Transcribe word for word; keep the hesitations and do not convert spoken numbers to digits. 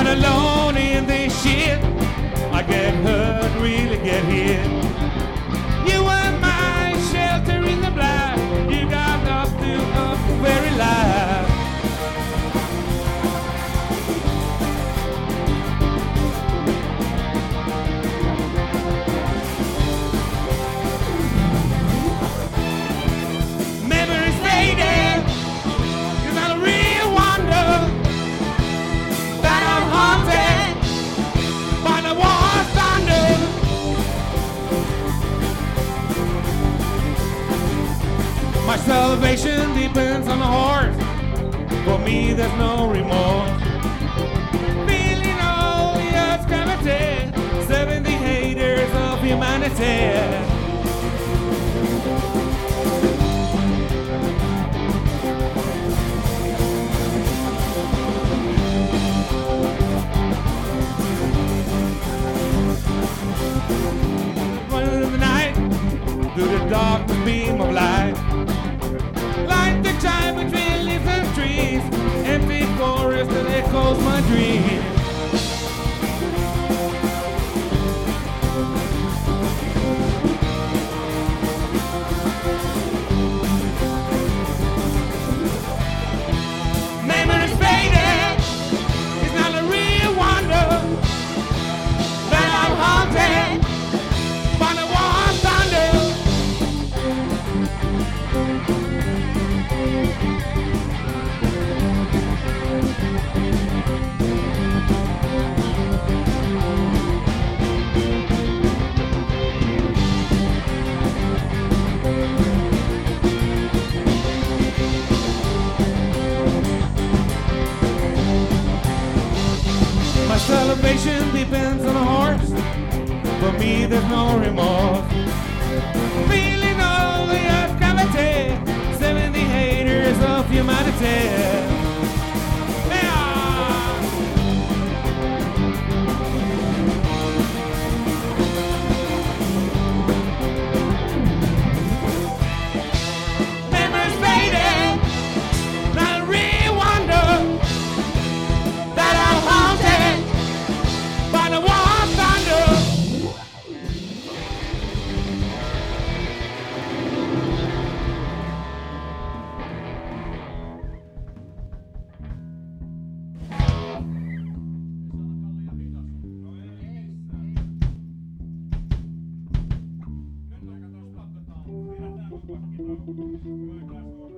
alone in this shit. I get hurt, really get hit. You were my shelter in the black. You got up to a very life. Memories faded. You're not a real wonder that I'm haunted by the war thunder. My salvation depends on the horse. For me, there's no remorse. Feeling all the earth's gravity, serving the haters of humanity. Running in the night through the darkest beam of light. Light the time between leaves and trees. Empty forest that echoes my dreams. Memories faded. It's not a real wonder that I'm haunted by the war thunder. My salvation depends on a horse. For me, there's no remorse. Feeling all the earth cavity, serving the haters of humanity. Memories faded, not a real wonder that I'm haunted by the war thunder. Nyt mä katson stoppataan. Pidetään mun pakki.